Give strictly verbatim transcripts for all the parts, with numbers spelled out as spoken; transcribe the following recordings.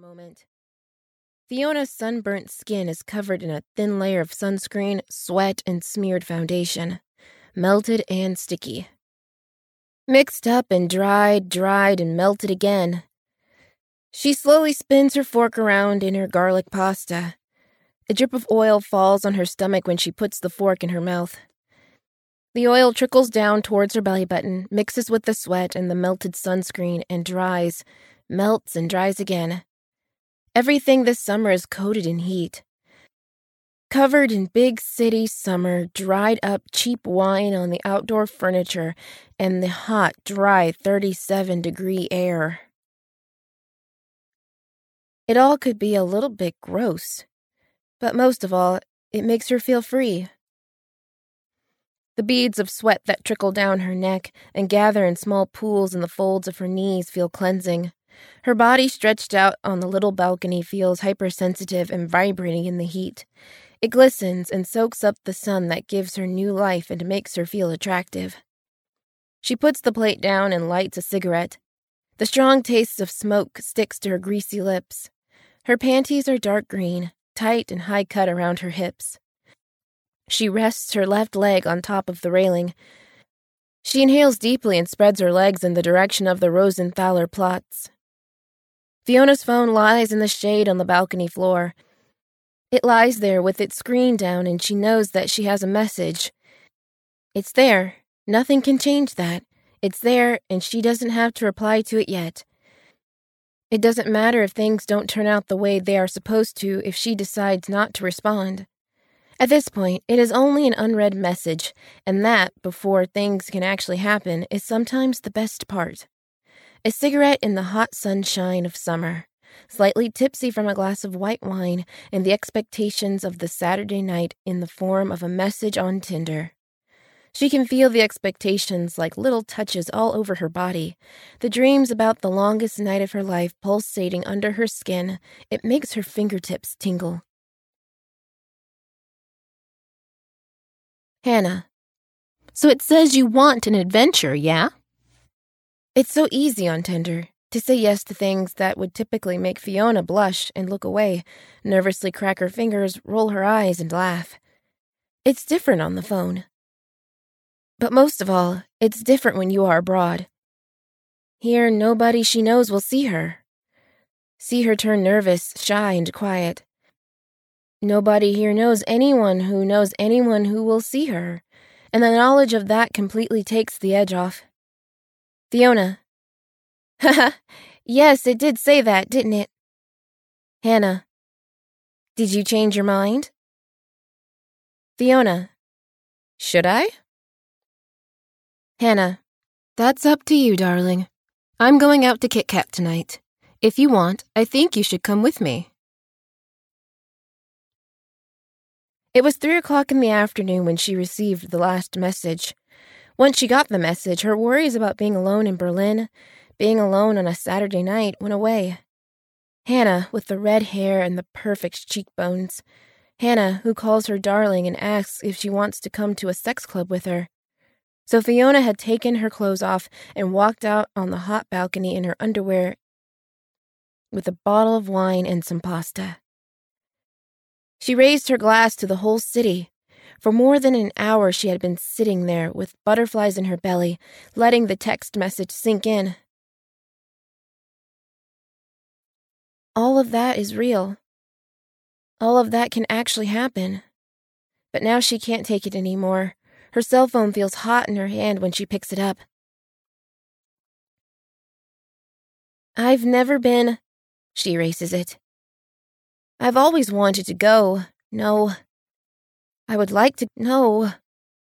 moment. Fiona's sunburnt skin is covered in a thin layer of sunscreen, sweat, and smeared foundation. Melted and sticky. Mixed up and dried, dried, and melted again. She slowly spins her fork around in her garlic pasta. A drip of oil falls on her stomach when she puts the fork in her mouth. The oil trickles down towards her belly button, mixes with the sweat and the melted sunscreen, and dries, melts and dries again. Everything this summer is coated in heat. Covered in big city summer, dried up cheap wine on the outdoor furniture, and the hot, dry thirty-seven degree air. It all could be a little bit gross, but most of all, it makes her feel free. The beads of sweat that trickle down her neck and gather in small pools in the folds of her knees feel cleansing. Her body stretched out on the little balcony feels hypersensitive and vibrating in the heat. It glistens and soaks up the sun that gives her new life and makes her feel attractive. She puts the plate down and lights a cigarette. The strong taste of smoke sticks to her greasy lips. Her panties are dark green, tight and high cut around her hips. She rests her left leg on top of the railing. She inhales deeply and spreads her legs in the direction of the Rosenthaler plots. Fiona's phone lies in the shade on the balcony floor. It lies there with its screen down, and she knows that she has a message. It's there. Nothing can change that. It's there, and she doesn't have to reply to it yet. It doesn't matter if things don't turn out the way they are supposed to if she decides not to respond. At this point, it is only an unread message, and that, before things can actually happen, is sometimes the best part. A cigarette in the hot sunshine of summer, slightly tipsy from a glass of white wine, and the expectations of the Saturday night in the form of a message on Tinder. She can feel the expectations like little touches all over her body, the dreams about the longest night of her life pulsating under her skin. It makes her fingertips tingle. Hannah. So it says you want an adventure, yeah? It's so easy on Tinder to say yes to things that would typically make Fiona blush and look away, nervously crack her fingers, roll her eyes, and laugh. It's different on the phone. But most of all, it's different when you are abroad. Here, nobody she knows will see her. See her turn nervous, shy, and quiet. Nobody here knows anyone who knows anyone who will see her, and the knowledge of that completely takes the edge off. Fiona. Haha, yes, it did say that, didn't it? Hannah. Did you change your mind? Fiona. Should I? Hannah. That's up to you, darling. I'm going out to Kit Kat tonight. If you want, I think you should come with me. It was three o'clock in the afternoon when she received the last message. Once she got the message, her worries about being alone in Berlin, being alone on a Saturday night, went away. Hannah, with the red hair and the perfect cheekbones. Hannah, who calls her darling and asks if she wants to come to a sex club with her. So Fiona had taken her clothes off and walked out on the hot balcony in her underwear with a bottle of wine and some pasta. She raised her glass to the whole city. For more than an hour she had been sitting there with butterflies in her belly, letting the text message sink in. All of that is real. All of that can actually happen. But now she can't take it anymore. Her cell phone feels hot in her hand when she picks it up. I've never been... She erases it. I've always wanted to go. No. I would like to... No.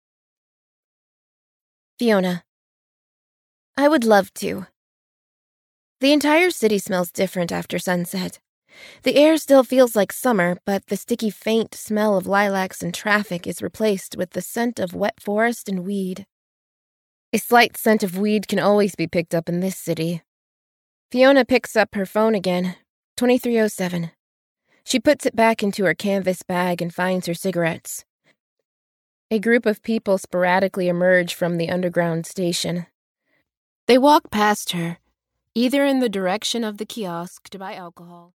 Fiona. I would love to. The entire city smells different after sunset. The air still feels like summer, but the sticky, faint smell of lilacs and traffic is replaced with the scent of wet forest and weed. A slight scent of weed can always be picked up in this city. Fiona picks up her phone again. twenty-three oh seven. She puts it back into her canvas bag and finds her cigarettes. A group of people sporadically emerge from the underground station. They walk past her, either in the direction of the kiosk to buy alcohol.